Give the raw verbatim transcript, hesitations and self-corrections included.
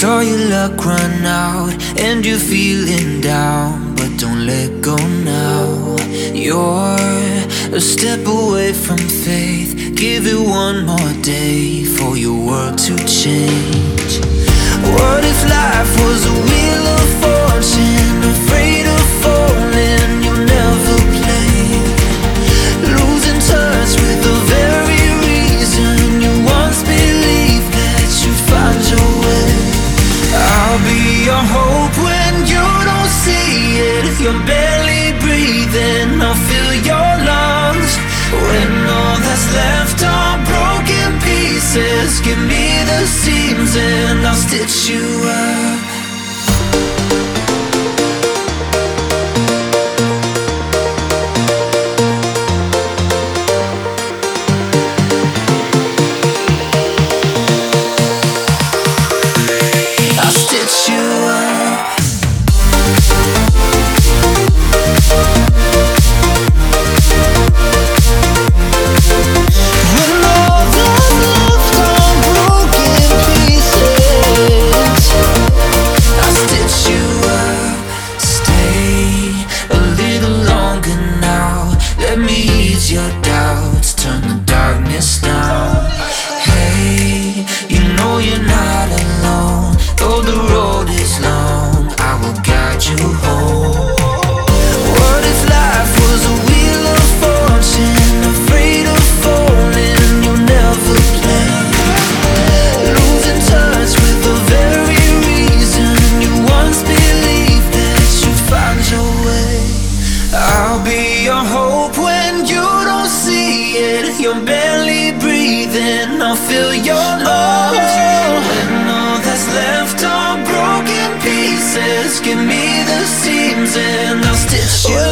Saw your luck run out and you're feeling down, but don't let go now. You're a step away from faith. Give it one more day for your world to change. What if life was a wheel of fortune, afraid of falling, you'll never play, losing touch with the very reason you once believed that you'd find your way. I'll be your hope when you don't see it. If you're barely breathing, I'll fill your lungs. When all that's left are broken pieces, give me the seams and I'll stitch you up. Your doubts, turn the darkness down. Hey, you know you're not alone. Though the road is long, I will guide you home. What if life was a wheel of fortune, afraid of falling, you'll never play, losing touch with the very reason you once believed that you'd find your way. I'll be your hope when you don't see it. You're barely breathing, I'll fill your lungs. When all that's left are broken pieces, give me the seams and I'll stitch you